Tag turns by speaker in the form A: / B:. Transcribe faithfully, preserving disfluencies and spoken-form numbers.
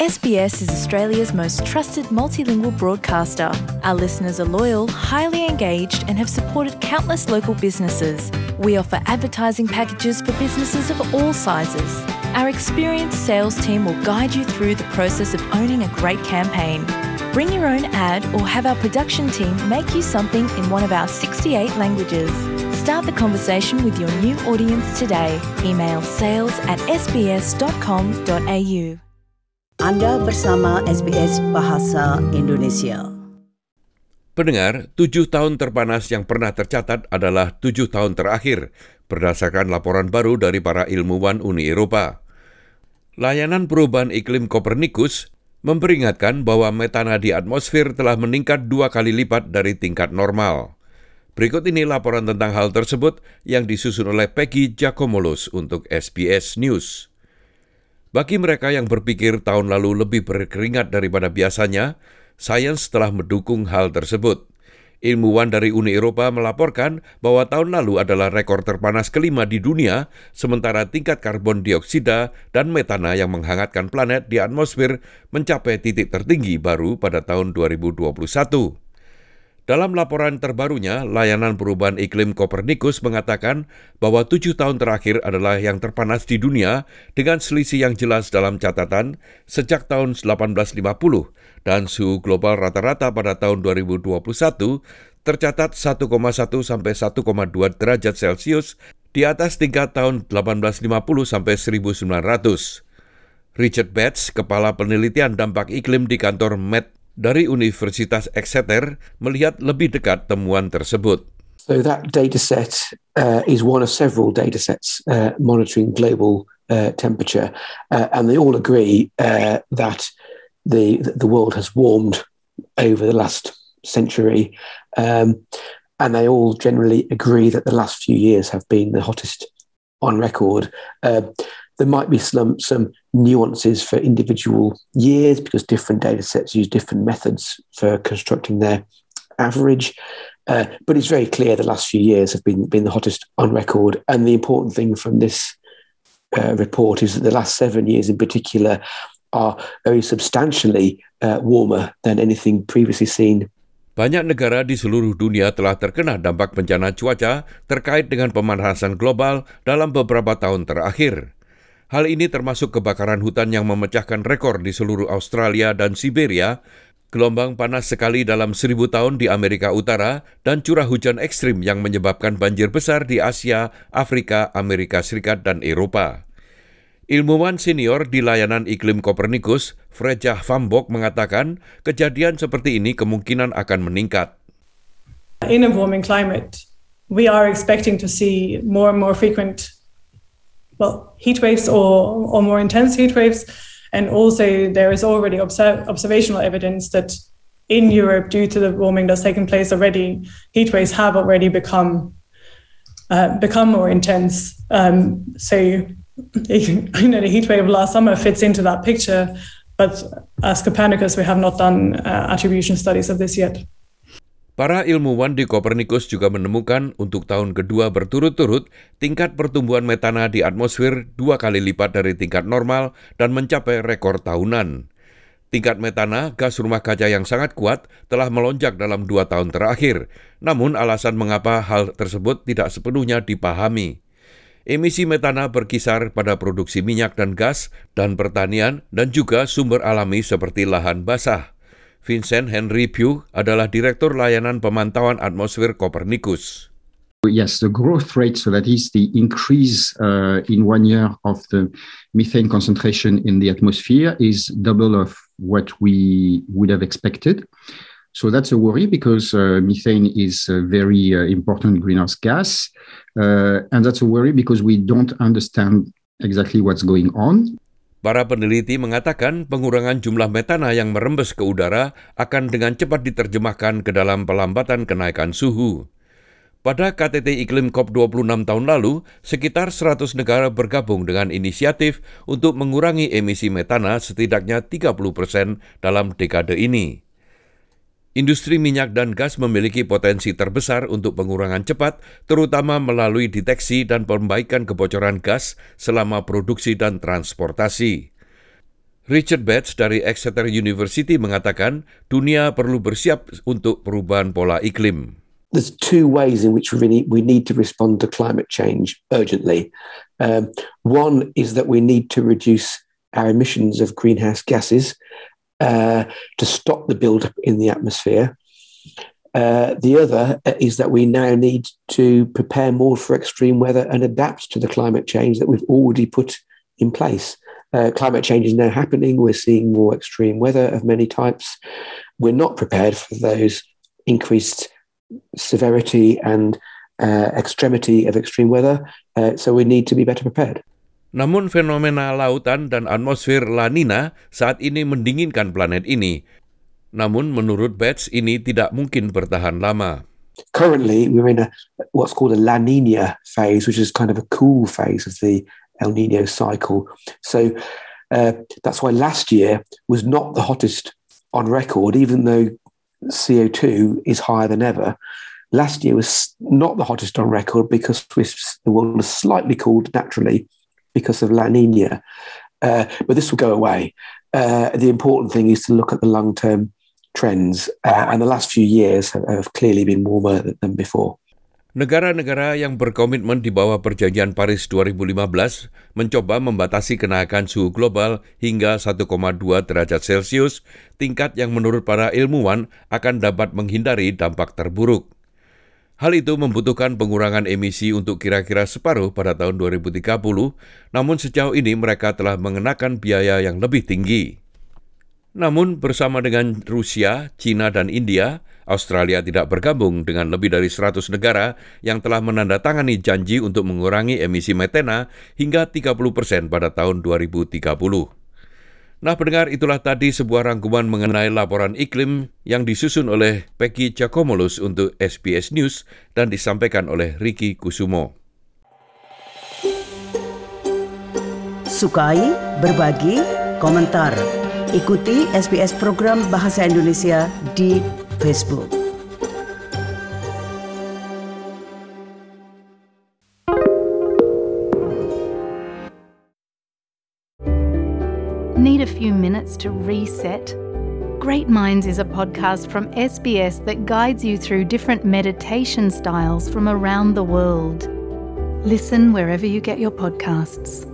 A: S B S is Australia's most trusted multilingual broadcaster. Our listeners are loyal, highly engaged, and have supported countless local businesses. We offer advertising packages for businesses of all sizes. Our experienced sales team will guide you through the process of owning a great campaign. Bring your own ad or have our production team make you something in one of our sixty-eight languages. Start the conversation with your new audience today. Email sales at s b s dot com dot a u.
B: Anda bersama S B S Bahasa Indonesia.
C: Pendengar, tujuh tahun terpanas yang pernah tercatat adalah tujuh tahun terakhir, berdasarkan laporan baru dari para ilmuwan Uni Eropa. Layanan perubahan iklim Copernicus memperingatkan bahwa metana di atmosfer telah meningkat dua kali lipat dari tingkat normal. Berikut ini laporan tentang hal tersebut yang disusun oleh Peggy Giacomolos untuk S B S News. Bagi mereka yang berpikir tahun lalu lebih berkeringat daripada biasanya, sains telah mendukung hal tersebut. Ilmuwan dari Uni Eropa melaporkan bahwa tahun lalu adalah rekor terpanas kelima di dunia, sementara tingkat karbon dioksida dan metana yang menghangatkan planet di atmosfer mencapai titik tertinggi baru pada tahun dua ribu dua puluh satu. Dalam laporan terbarunya, layanan perubahan iklim Copernicus mengatakan bahwa tujuh tahun terakhir adalah yang terpanas di dunia dengan selisih yang jelas dalam catatan sejak tahun delapan belas lima puluh dan suhu global rata-rata pada tahun dua ribu dua puluh satu tercatat satu koma satu sampai satu koma dua derajat Celcius di atas tingkat tahun delapan belas lima puluh sampai seribu sembilan ratus. Richard Betts, kepala penelitian dampak iklim di kantor Met dari Universitas Exeter, melihat lebih dekat temuan tersebut.
D: So that data set uh, is one of several data sets uh, monitoring global uh, temperature, uh, and they all agree uh, that the the world has warmed over the last century, um, and they all generally agree that the last few years have been the hottest on record. Uh, There might be some, some nuances for individual years because different data sets use different methods for constructing their average. Uh, but it's very clear the last few years have been, been the hottest on record. And the important thing from this uh, report is that the last seven years in particular are very substantially uh, warmer than anything previously seen.
C: Banyak negara di seluruh dunia telah terkena dampak bencana cuaca terkait dengan pemanasan global dalam beberapa tahun terakhir. Hal ini termasuk kebakaran hutan yang memecahkan rekor di seluruh Australia dan Siberia, gelombang panas sekali dalam seribu tahun di Amerika Utara, dan curah hujan ekstrim yang menyebabkan banjir besar di Asia, Afrika, Amerika Serikat, dan Eropa. Ilmuwan senior di layanan iklim Copernicus, Freja van Bok, mengatakan kejadian seperti ini kemungkinan akan meningkat.
E: In a warming climate, we are expecting to see more and more frequent well, heat waves or, or more intense heat waves. And also there is already observ- observational evidence that in Europe, due to the warming that's taken place already, heat waves have already become uh, become more intense. Um, so, you know, the heat wave last summer fits into that picture. But as Copernicus, we have not done uh, attribution studies of this yet.
C: Para ilmuwan di Copernicus juga menemukan untuk tahun kedua berturut-turut tingkat pertumbuhan metana di atmosfer dua kali lipat dari tingkat normal dan mencapai rekor tahunan. Tingkat metana, gas rumah kaca yang sangat kuat, telah melonjak dalam dua tahun terakhir. Namun alasan mengapa hal tersebut tidak sepenuhnya dipahami. Emisi metana berkisar pada produksi minyak dan gas dan pertanian dan juga sumber alami seperti lahan basah. Vincent Henry Pugh adalah Direktur Layanan Pemantauan Atmosfer Copernicus.
F: Yes, the growth rate, so that is the increase uh, in one year of the methane concentration in the atmosphere, is double of what we would have expected. So that's a worry because uh, methane is a very uh, important greenhouse gas. Uh, and that's a worry because we don't understand exactly what's going on.
C: Para peneliti mengatakan pengurangan jumlah metana yang merembes ke udara akan dengan cepat diterjemahkan ke dalam pelambatan kenaikan suhu. Pada K T T Iklim COP dua puluh enam tahun lalu, sekitar seratus negara bergabung dengan inisiatif untuk mengurangi emisi metana setidaknya tiga puluh persen dalam dekade ini. Industri minyak dan gas memiliki potensi terbesar untuk pengurangan cepat, terutama melalui deteksi dan perbaikan kebocoran gas selama produksi dan transportasi. Richard Betts dari Exeter University mengatakan dunia perlu bersiap untuk perubahan pola iklim.
D: There's two ways in which we need, we need to respond to climate change urgently. Um, one is that we need to reduce our emissions of greenhouse gases uh, to stop the build-up in the atmosphere. Uh, the other is that we now need to prepare more for extreme weather and adapt to the climate change that we've already put in place. Uh, climate change is now happening. We're seeing more extreme weather of many types. We're not prepared for those increased severity and uh, extremity of extreme weather, uh, so we need to be better prepared.
C: Namun fenomena lautan dan atmosfer La Nina saat ini mendinginkan planet ini. Namun menurut Betts ini tidak mungkin bertahan lama.
D: Currently, we're in a what's called a La Nina phase, which is kind of a cool phase of the El Nino cycle. So uh, that's why last year was not the hottest on record, even though C O two is higher than ever. Last year was not the hottest on record because the world was slightly cooled naturally because of La Nina. Uh, but this will go away. Uh, the important thing is to look at the long-term trends, uh, and the last few years have, have clearly been warmer than before.
C: Negara-negara yang berkomitmen di bawah Perjanjian Paris dua ribu lima belas mencoba membatasi kenaikan suhu global hingga satu koma dua derajat Celcius, tingkat yang menurut para ilmuwan akan dapat menghindari dampak terburuk. Hal itu membutuhkan pengurangan emisi untuk kira-kira separuh pada tahun dua ribu tiga puluh, namun sejauh ini mereka telah mengenakan biaya yang lebih tinggi. Namun bersama dengan Rusia, China, dan India, Australia tidak bergabung dengan lebih dari seratus negara yang telah menandatangani janji untuk mengurangi emisi metana hingga tiga puluh persen pada tahun dua ribu tiga puluh. Nah pendengar, itulah tadi sebuah rangkuman mengenai laporan iklim yang disusun oleh Peggy Giacomolos untuk S B S News dan disampaikan oleh Ricky Kusumo.
B: Sukai, berbagi, komentar. Ikuti S B S program Bahasa Indonesia di Facebook.
A: Need a few minutes to reset? Great Minds is a podcast from S B S that guides you through different meditation styles from around the world. Listen wherever you get your podcasts.